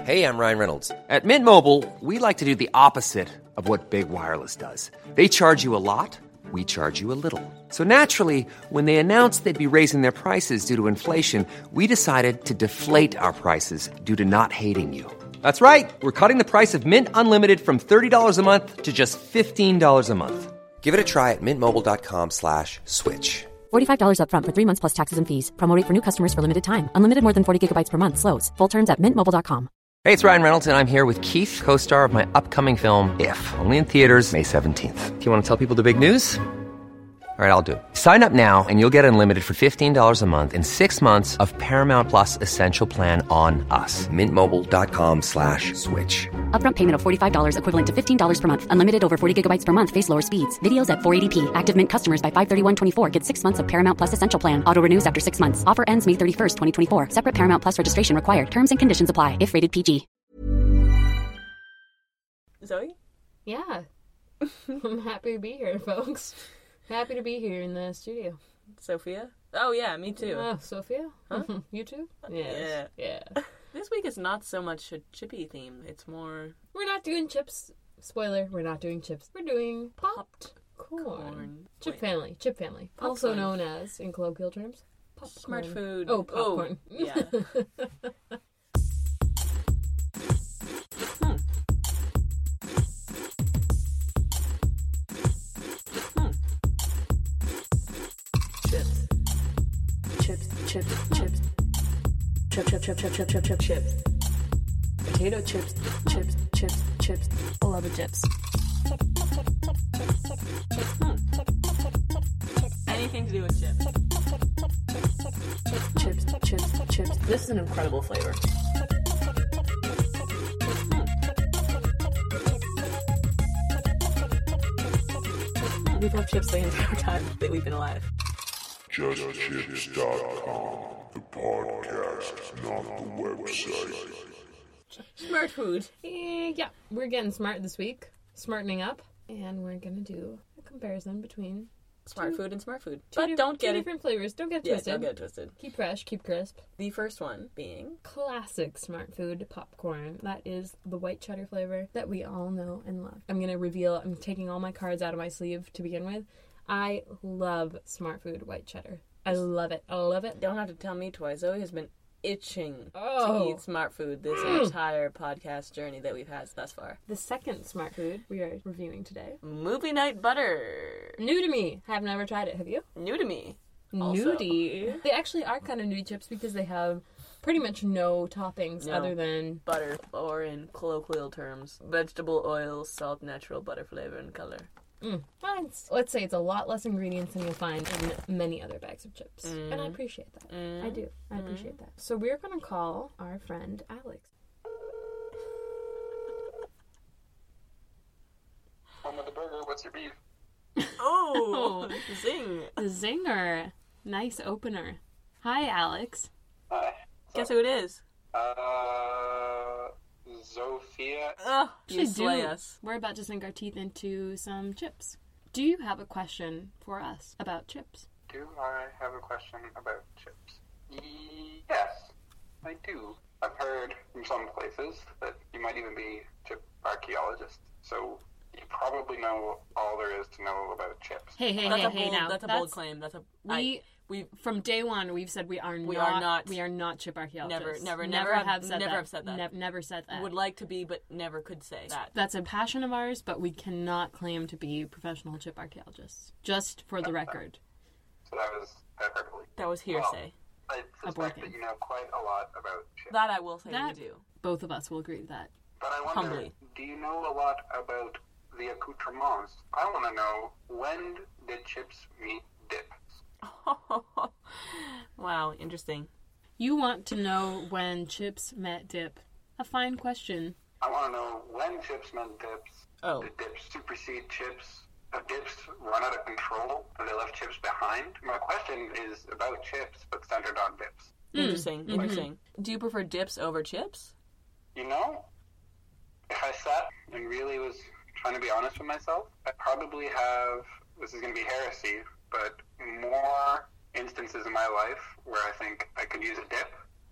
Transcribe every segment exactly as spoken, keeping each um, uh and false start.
Hey, I'm Ryan Reynolds. At Mint Mobile, we like to do the opposite of what Big Wireless does. They charge you a lot, we charge you a little. So naturally, when they announced they'd be raising their prices due to inflation, we decided to deflate our prices due to not hating you. That's right. We're cutting the price of Mint Unlimited from thirty dollars a month to just fifteen dollars a month. Give it a try at mintmobile.com slash switch. forty-five dollars up front for three months plus taxes and fees. Promo rate for new customers for limited time. Unlimited more than forty gigabytes per month slows. Full terms at mint mobile dot com. Hey, it's Ryan Reynolds, and I'm here with Keith, co-star of my upcoming film, If, only in theaters May seventeenth. Do you want to tell people the big news? All right, I'll do it. Sign up now and you'll get unlimited for fifteen dollars a month and six months of Paramount Plus Essential Plan on us. Mintmobile.com slash switch. Upfront payment of forty-five dollars equivalent to fifteen dollars per month. Unlimited over forty gigabytes per month. Face lower speeds. Videos at four eighty p. Active Mint customers by five thirty-one twenty-four get six months of Paramount Plus Essential Plan. Auto renews after six months. Offer ends May thirty-first, twenty twenty-four. Separate Paramount Plus registration required. Terms and conditions apply if rated P G. Zoe? Yeah. I'm happy to be here, folks. Happy to be here in the studio. Sophia? Oh, yeah, me too. Oh, Sophia? Huh? You too? Yes. Yeah. Yeah. This week is not so much a chippy theme. It's more... We're not doing chips. Spoiler, we're not doing chips. We're doing popped, Popped corn. corn. Chip Wait. family. Chip family. Popcorn. Also known as, in colloquial terms, popcorn. Smart food. Oh, popcorn. Oh, yeah. Chips, chips, chips. Chip, chip, chip, chip, chip, chip, chip, chips. Potato chips, chips, chips, chips. I love the chips. Anything to do with chips. Chips, chips, chips. This is an incredible flavor. We've loved chips the entire time that we've been alive. just chips dot com, the podcast, not the website. Smart food. Eh, yeah, we're getting smart this week. Smartening up. And we're going to do a comparison between Smart two, food and smart food. two But di- don't two get it. different flavors. Don't get Yeah, twisted. don't get it twisted. Keep fresh, keep crisp. The first one being... Classic smart food popcorn. That is the white cheddar flavor that we all know and love. I'm going to reveal, I'm taking all my cards out of my sleeve to begin with. I love smart food white cheddar. I love it. I love it. Don't have to tell me twice. Zoe has been itching Oh. to eat smart food this entire podcast journey that we've had thus far. The second smart food we are reviewing today. Movie night butter. New to me. Have never tried it. Have you? New to me. Also. Nudie. They actually are kind of nudie chips because they have pretty much no toppings No. other than Butter, or in colloquial terms, vegetable oil, salt, natural butter flavor and color. Mm. Well, it's- let's say it's a lot less ingredients than you'll find in many other bags of chips. Mm. And I appreciate that. Mm. I do. I appreciate that. So we're going to call our friend Alex. Home of the burger, what's your beef? Oh, zing. Zinger. Nice opener. Hi, Alex. Hi. Guess who it is? Uh, Sophia. Ugh, you Actually, slay do. us. We're about to sink our teeth into some chips. Do you have a question for us about chips? Do I have a question about chips? Yes, I do. I've heard from some places that you might even be chip archaeologists, so you probably know all there is to know about chips. Hey, hey, That's hey, a hey bold, now. that's a bold claim. That's a We, I, we from day one, we've said we are We not, are not- we are not chip archaeologists. Never, never, never, never have have- said never that. have said that. Nev- never said that. would like to be, but never could say that. That's a passion of ours, but we cannot claim to be professional chip archaeologists. Just for the record. So that was hyperbole. That was hearsay. I suspect Abortion. that you know quite a lot about chips. That I will say That- we do. Both of us will agree with that. But I wonder, Humbly. do you know a lot about the accoutrements? I want to know, when did chips meet dip? Wow, interesting. You want to know when chips met dip. A fine question. I want to know, when chips met dips, Oh. did dips supersede chips? Have dips run out of control? Have they left chips behind? My question is about chips, but centered on dips. Interesting, interesting. Do you prefer dips over chips? You know, if I sat and really was trying to be honest with myself, I probably have, this is going to be heresy, but more instances in my life where I think I could use a dip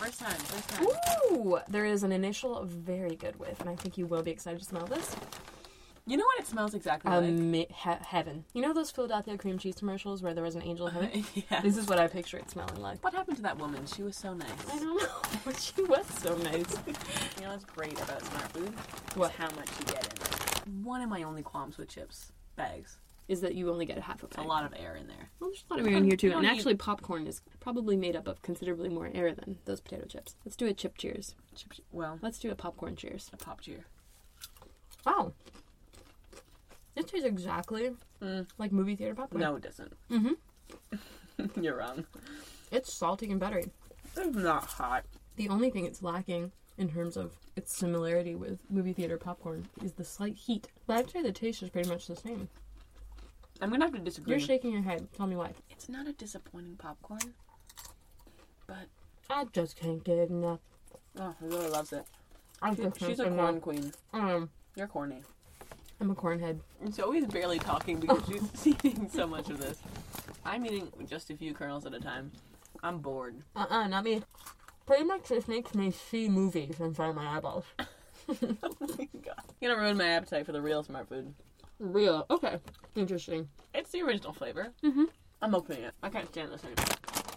First time, first time. Ooh, there is an initial very good whiff, and I think you will be excited to smell this. You know what it smells exactly like? Um, he- heaven. You know those Philadelphia cream cheese commercials where there was an angel in heaven? Yeah. This is what I picture it smelling like. What happened to that woman? She was so nice. I don't know, but she was so nice. You know what's great about Smart Food? What? Is how much you get in it. One of my only qualms with chips bags. Is that you only get a half a It's bag. a lot of air in there. Well, there's a lot of air in here too, You and don't actually popcorn is probably made up of considerably more air than those potato chips. Let's do a chip cheers. Chip, well, Let's do a popcorn cheers. a pop cheer. Wow. It tastes exactly Mm. like movie theater popcorn. No, it doesn't. Mm-hmm. You're wrong. It's salty and buttery. It's not hot. The only thing it's lacking in terms of its similarity with movie theater popcorn is the slight heat. But I'd say the taste is pretty much the same. I'm gonna have to disagree. You're shaking your head. Tell me why. It's not a disappointing popcorn, but I just can't get enough. oh, he really loves it. I She- just can't she's a get corn enough. queen. Um, You're corny. I'm a cornhead. And Zoe's barely talking because she's eating so much of this. I'm eating just a few kernels at a time. I'm bored. Uh-uh, not me. Pretty much this makes me see movies in front of my eyeballs. Oh my god. You're gonna ruin my appetite for the real Smart Food. Real. Okay. Interesting. It's the original flavor. Mm-hmm. I'm opening it. I can't stand this anymore.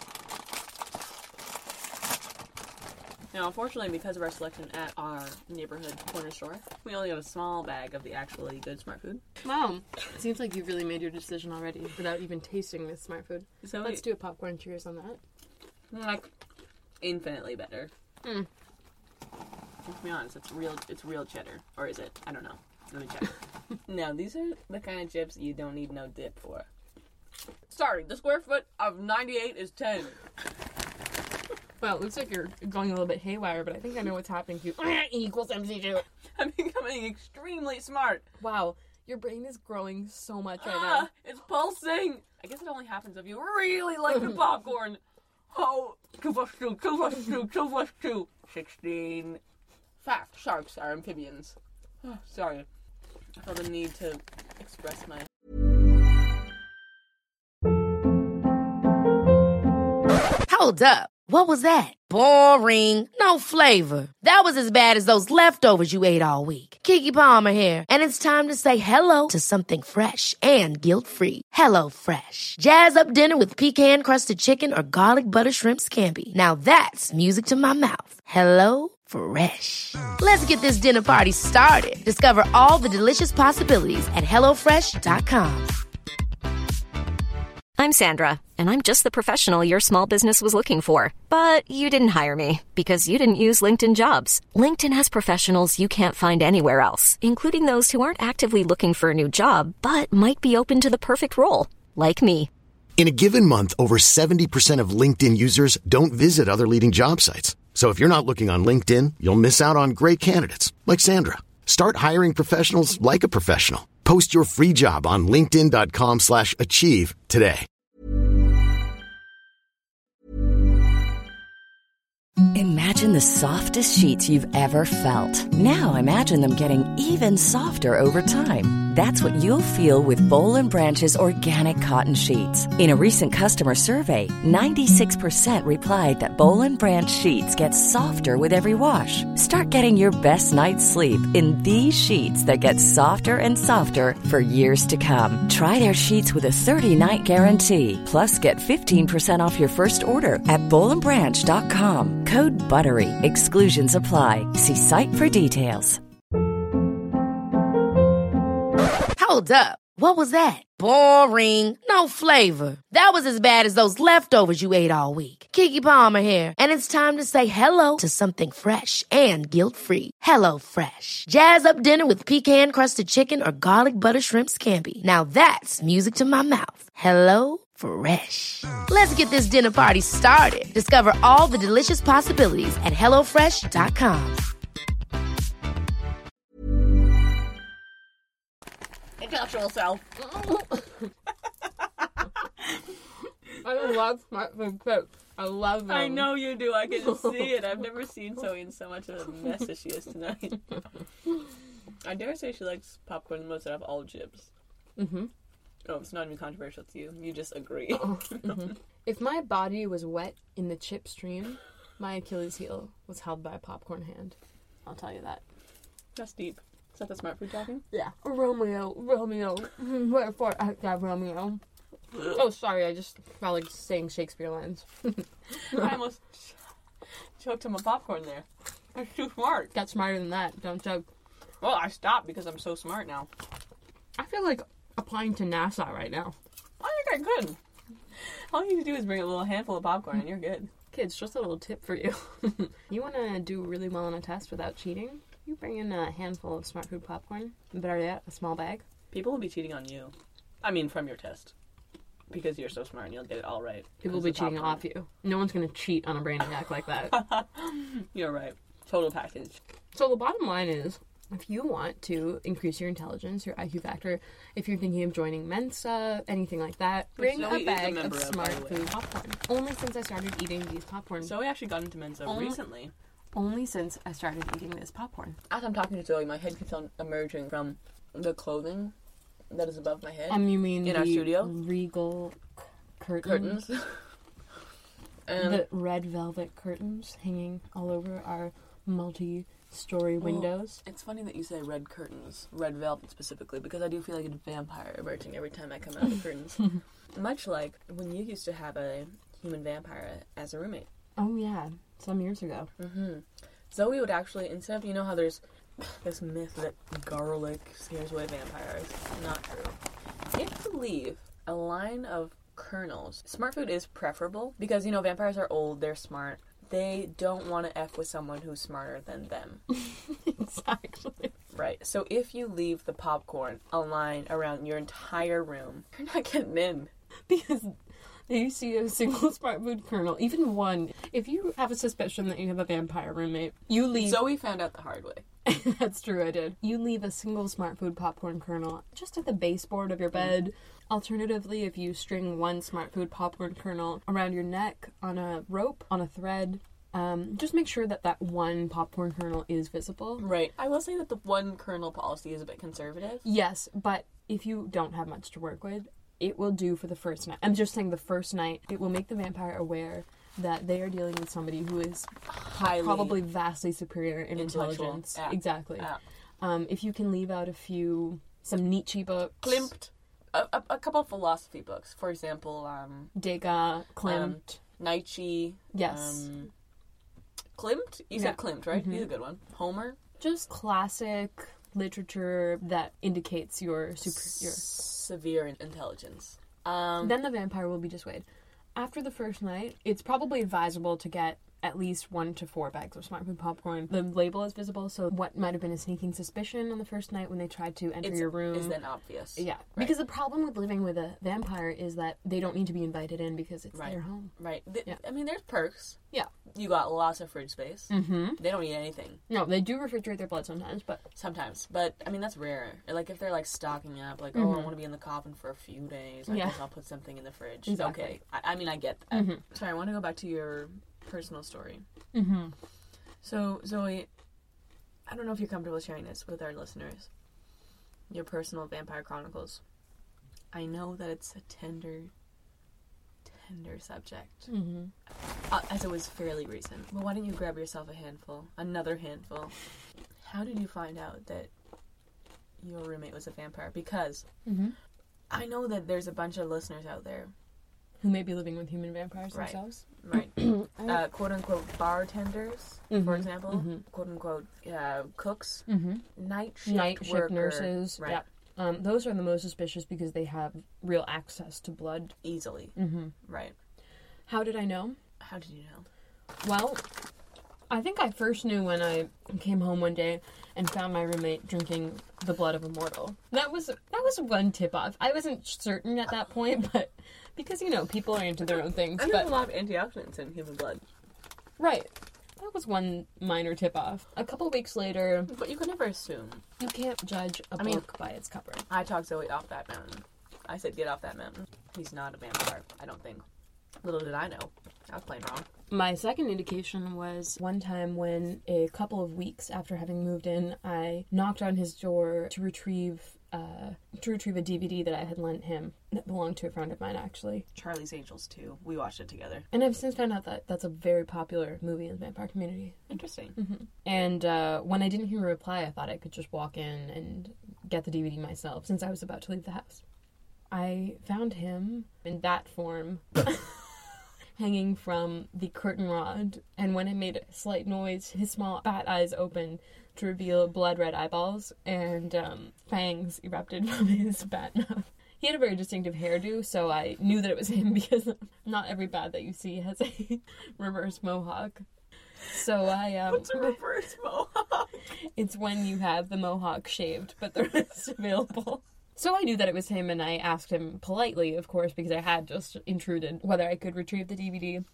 Now, unfortunately, because of our selection at our neighborhood corner store, we only have a small bag of the actually good Smart Food. Wow. It seems like you've really made your decision already without even tasting this Smart Food. So Let's do a popcorn cheers on that. like infinitely better. Mm. Let's be honest, it's real. It's real cheddar, or is it? I don't know. Let me check. No, these are the kind of chips you don't need no dip for. Sorry, the square foot of ninety-eight is ten. Well, it looks like you're going a little bit haywire, but I think I know what's happening to you. E equals M C two. I'm becoming extremely smart. Wow, your brain is growing so much right Ah, now. it's pulsing. I guess it only happens if you really like the popcorn. Oh, two plus two, two plus two, two plus two. Sixteen. Fact: sharks are amphibians. Oh, sorry, I felt the need to express my. Hold up. What was that? Boring. No flavor. That was as bad as those leftovers you ate all week. Keke Palmer here, and it's time to say hello to something fresh and guilt-free. Hello Fresh. Jazz up dinner with pecan-crusted chicken or garlic butter shrimp scampi. Now that's music to my mouth. Hello Fresh. Let's get this dinner party started. Discover all the delicious possibilities at hello fresh dot com. I'm Sandra, and I'm just the professional your small business was looking for. But you didn't hire me because you didn't use LinkedIn Jobs. LinkedIn has professionals you can't find anywhere else, including those who aren't actively looking for a new job, but might be open to the perfect role, like me. In a given month, over seventy percent of LinkedIn users don't visit other leading job sites. So if you're not looking on LinkedIn, you'll miss out on great candidates like Sandra. Start hiring professionals like a professional. Post your free job on linkedin dot com slash achieve today. Imagine the softest sheets you've ever felt. Now imagine them getting even softer over time. That's what you'll feel with Boll and Branch's organic cotton sheets. In a recent customer survey, ninety-six percent replied that Boll and Branch sheets get softer with every wash. Start getting your best night's sleep in these sheets that get softer and softer for years to come. Try their sheets with a thirty-night guarantee. Plus, get fifteen percent off your first order at boll and branch dot com. Code BUTTERY. Exclusions apply. See site for details. Hold up. What was that? Boring. No flavor. That was as bad as those leftovers you ate all week. Keke Palmer here, and it's time to say hello to something fresh and guilt-free. Hello Fresh. Jazz up dinner with pecan-crusted chicken or garlic butter shrimp scampi. Now that's music to my mouth. Hello Fresh. Let's get this dinner party started. Discover all the delicious possibilities at hello fresh dot com. Intellectual self. I love Smart Food chips. I love them. I know you do. I can see it. I've never seen Zoe in so much of a mess as she is tonight. I dare say she likes popcorn the most out of all chips. Mm-hmm. Oh, it's not even controversial to you. You just agree. Mm-hmm. If my body was wet in the chip stream, My Achilles heel was held by a popcorn hand. I'll tell you that. That's deep. Is that the smart food talking? Yeah. Romeo, Romeo, wherefore art thou, Romeo? Oh, sorry, I just felt like saying Shakespeare lines. I almost choked on my popcorn there. I'm too smart. Got smarter than that, don't joke. Well, I stopped because I'm so smart now. I feel like applying to NASA right now. I think I could. All you need to do is bring a little handful of popcorn and you're good. Kids, just a little tip for you. You want to do really well on a test without cheating? You bring in a handful of Smart Food popcorn. Better yet, a small bag. People will be cheating on you. I mean, from your test. Because you're so smart and you'll get it all right. People will be cheating popcorn. Off you. No one's going to cheat on a Brainiac like that. You're right. Total package. So the bottom line is, if you want to increase your intelligence, your I Q factor, if you're thinking of joining Mensa, anything like that, bring Zoe a bag a of of, Smart Food popcorn. Only since I started eating these popcorn. Zoe actually got into Mensa only, recently. Only since I started eating this popcorn. As I'm talking to Zoe, my head keeps on emerging from the clothing that is above my head. Um, you mean in the our studio? regal curtains? Curtains. The red velvet curtains hanging all over our multi-story well, windows. It's funny that you say red curtains, red velvet specifically, because I do feel like a vampire emerging every time I come out of the curtains. Much like when you used to have a human vampire as a roommate. Oh yeah, some years ago. Mm-hmm. Zoe would actually, instead of, you know how there's this myth that garlic scares away vampires. Not true. If you leave a line of kernels, Smart Food is preferable because, you know, vampires are old, they're smart. They don't want to F with someone who's smarter than them. Exactly. Right. So if you leave the popcorn a line around your entire room, you're not getting in. Because you see a single Smart Food kernel, even one. If you have a suspicion that you have a vampire roommate, you leave... Zoe found out the hard way. That's true, I did. You leave a single Smart Food popcorn kernel just at the baseboard of your bed. Mm. Alternatively, if you string one Smart Food popcorn kernel around your neck on a rope, on a thread, um, just make sure that that one popcorn kernel is visible. Right. I will say that the one kernel policy is a bit conservative. Yes, but if you don't have much to work with, it will do for the first night. I'm just saying the first night, it will make the vampire aware that they are dealing with somebody who is highly, probably vastly superior in intelligence. Yeah. Exactly. Yeah. Um, if you can leave out a few, some Nietzsche books. Klimt. A, a, a couple of philosophy books. For example, um... Degas, Klimt. Um, Nietzsche. Yes. Um, Klimt? You yeah. said Klimt, right? Mm-hmm. He's a good one. Homer. Just classic literature that indicates your super, your severe intelligence. Um, then the vampire will be dissuaded. After the first night, it's probably advisable to get at least one to four bags of Smart Food popcorn. The label is visible, so what might have been a sneaking suspicion on the first night when they tried to enter it's, your room is then obvious. Yeah, right. Because the problem with living with a vampire is that they don't need to be invited in because it's right. their home. Right. The, yeah. I mean, there's perks. Yeah. You got lots of fridge space. Mm-hmm. They don't eat anything. No, they do refrigerate their blood sometimes, but... Sometimes. But, I mean, that's rare. Like, if they're, like, stocking up, like, mm-hmm. oh, I want to be in the coffin for a few days. I yeah. guess I'll put something in the fridge. Exactly. Okay. I, I mean, I get that. Mm-hmm. Sorry, I want to go back to your personal story. Mm-hmm. So, Zoe, I don't know if you're comfortable sharing this with our listeners. Your personal Vampire Chronicles. I know that it's a tender... tender subject. Mm-hmm. Uh, as it was fairly recent. But why don't you grab yourself a handful? Another handful. How did you find out that your roommate was a vampire? Because mm-hmm. I know that there's a bunch of listeners out there who may be living with human vampires right. themselves. Right. uh, quote-unquote bartenders, mm-hmm. for example. Mm-hmm. Quote-unquote uh, cooks. Mm-hmm. Night shift Night shift worker. nurses. Right. Yeah. Um, those are the most suspicious because they have real access to blood. Easily. Mm-hmm. Right. How did I know? How did you know? Well, I think I first knew when I came home one day and found my roommate drinking the blood of a mortal. That was that was one tip-off. I wasn't certain at that point, but because, you know, people are into their own things. And but there's a lot of antioxidants in human blood. Right. That was one minor tip-off. A couple weeks later... But you can never assume. You can't judge a I book mean, by its cover. I talked Zoe off that mountain. I said, get off that mountain. He's not a vampire, I don't think. Little did I know. I was playing wrong. My second indication was one time when, a couple of weeks after having moved in, I knocked on his door to retrieve uh, to retrieve a D V D that I had lent him that belonged to a friend of mine, actually. Charlie's Angels, too. We watched it together. And I've since found out that that's a very popular movie in the vampire community. Interesting. Mm-hmm. And uh, when I didn't hear a reply, I thought I could just walk in and get the D V D myself, since I was about to leave the house. I found him in bat form, hanging from the curtain rod, and when I made a slight noise, his small bat eyes opened to reveal blood-red eyeballs, and um, fangs erupted from his bat mouth. He had a very distinctive hairdo, so I knew that it was him, because not every bat that you see has a reverse mohawk. So I, um... What's a reverse mohawk? It's when you have the mohawk shaved, but the rest available. So I knew that it was him, and I asked him politely, of course, because I had just intruded, whether I could retrieve the D V D.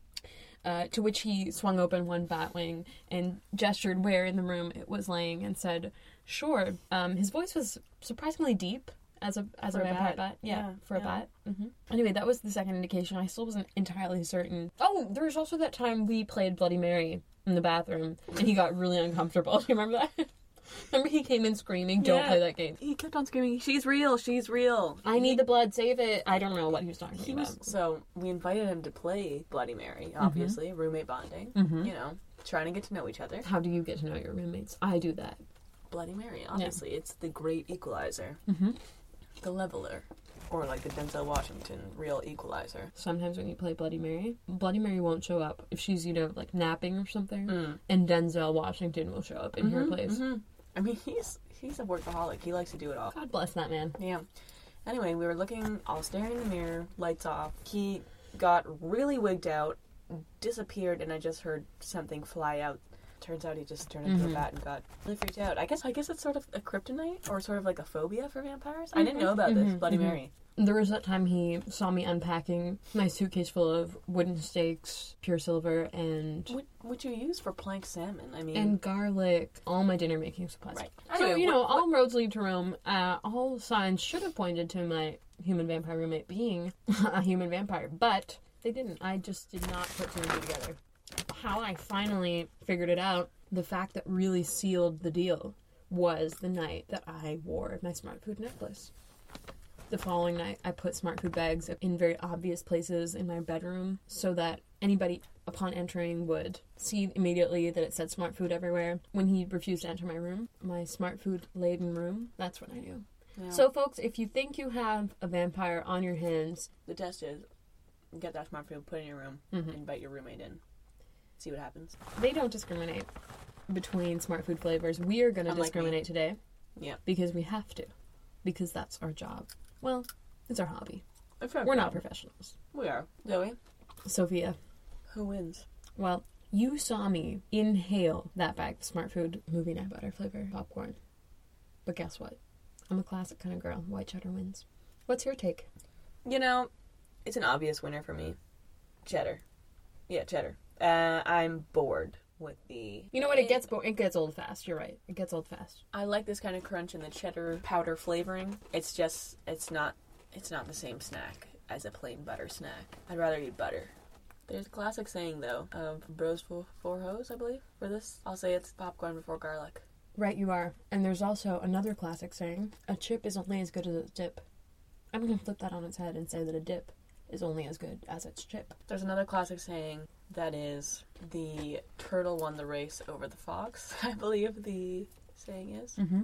Uh, to which he swung open one bat wing and gestured where in the room it was laying and said, sure. Um, his voice was surprisingly deep as a as For a a vampire bat. bat. Yeah, Yeah, for a yeah. bat. Mm-hmm. Anyway, that was the second indication. I still wasn't entirely certain. Oh, there was also that time we played Bloody Mary in the bathroom, and he got really uncomfortable. Do you remember that? Remember he came in screaming, don't Yeah. play that game. He kept on screaming, she's real, she's real. I need the blood, save it. I don't know what he was talking He about. was, so we invited him to play Bloody Mary, obviously, roommate bonding, Mhm. you know, trying to get to know each other. How do you get to know your roommates? I do that. Bloody Mary, obviously, it's the great equalizer. Mm-hmm. The leveler. Or like the Denzel Washington real equalizer. Sometimes when you play Bloody Mary, Bloody Mary won't show up if she's, you know, like napping or something, Mm. and Denzel Washington will show up in her Mhm, place. mhm. I mean, he's he's a workaholic. He likes to do it all. God bless that man. Yeah. Anyway, we were looking, all staring in the mirror, lights off. He got really wigged out, disappeared, and I just heard something fly out. Turns out he just turned into Mhm. a bat and got really freaked out. I guess I guess it's sort of a kryptonite or sort of like a phobia for vampires. I didn't know about this. Mhm, Bloody mhm. Mary. There was that time he saw me unpacking my suitcase full of wooden stakes, pure silver, and What would you use for planked salmon? I mean, and garlic, all my dinner making supplies. Right. So, Anyway, you know, what- all roads lead to Rome. Uh, all signs should have pointed to my human vampire roommate being a human vampire, but they didn't. I just did not put two and two together. How I finally figured it out, the fact that really sealed the deal, was the night that I wore my Smart Food necklace. The following night, I put Smart Food bags in very obvious places in my bedroom so that anybody upon entering would see immediately that it said Smart Food everywhere. When he refused to enter my room, my Smart Food laden room, that's what I knew. Yeah. So, folks, if you think you have a vampire on your hands, the test is get that smart food, put it in your room, Mhm. invite your roommate in, see what happens. they don't discriminate between Smart Food flavors. We are going to Unlike discriminate me. today. Yeah. Because we have to. Because that's our job. Well, it's our hobby. It's our We're not job. professionals. We are. Zoe, Sophia. who wins? Well, you saw me inhale that bag of Smart Food movie night butter flavor popcorn. But guess what? I'm a classic kind of girl. White cheddar wins. What's your take? You know, it's an obvious winner for me. Cheddar. Yeah, cheddar. Uh, I'm bored with the... You know what? It gets bo- it gets old fast. You're right. It gets old fast. I like this kind of crunch and the cheddar powder flavoring. It's just, it's not, it's not the same snack as a plain butter snack. I'd rather eat butter. There's a classic saying, though, of bros for four hoes, I believe, for this. I'll say it's popcorn before garlic. Right, you are. And there's also another classic saying, a chip is only as good as its dip. I'm going to flip that on its head and say that a dip is only as good as its chip. There's another classic saying that is, the turtle won the race over the fox, I believe the saying is. Mm-hmm.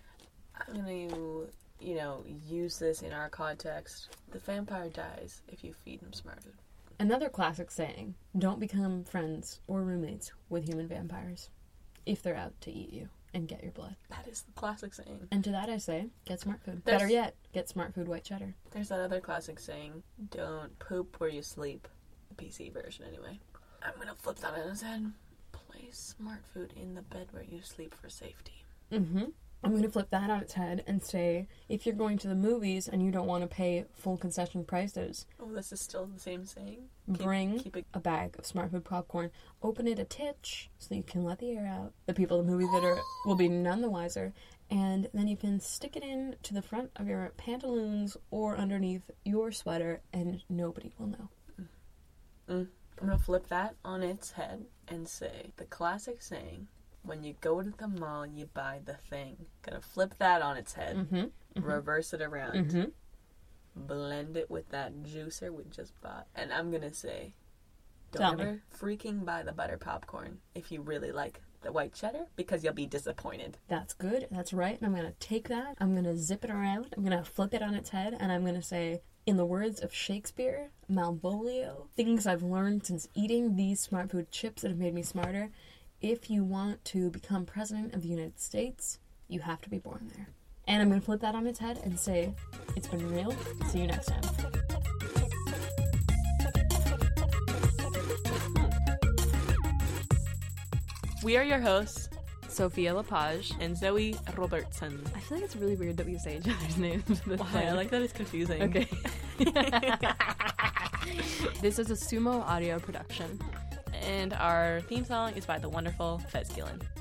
I'm going to, you know, use this in our context. The vampire dies if you feed him smart food. Another classic saying, don't become friends or roommates with human vampires if they're out to eat you and get your blood. That is the classic saying. And to that I say, get Smart Food. There's- Better yet, get Smart Food white cheddar. There's that other classic saying, don't poop where you sleep. The P C version, anyway. I'm going to flip that on its head. Place smart food in the bed where you sleep for safety. Mm-hmm. I'm going to flip that on its head and say, if you're going to the movies and you don't want to pay full concession prices, Oh, this is still the same saying? bring keep it- a bag of Smart Food popcorn, open it a titch so you can let the air out. The people in the movie theater will be none the wiser, and then you can stick it in to the front of your pantaloons or underneath your sweater, and nobody will know. Mm. I'm going to flip that on its head and say, the classic saying, When you go to the mall, you buy the thing. Gonna flip that on its head. Mm-hmm. Mm-hmm. Reverse it around. Mm-hmm. Blend it with that juicer we just bought. And I'm gonna say, don't Tell ever me. freaking buy the butter popcorn if you really like the white cheddar, because you'll be disappointed. That's good. That's right. And I'm going to take that. I'm going to zip it around. I'm going to flip it on its head. And I'm going to say, in the words of Shakespeare, Malvolio, things I've learned since eating these smart food chips that have made me smarter. If you want to become president of the United States, you have to be born there. And I'm going to flip that on its head and say, it's been real. See you next time. We are your hosts, Sophia Lepage. and Zoe Robertson. I feel like it's really weird that we say each other's names. this Why? I time. like that it's confusing. Okay. This is a Sumo audio production. And our theme song is by the wonderful Fez Gillen.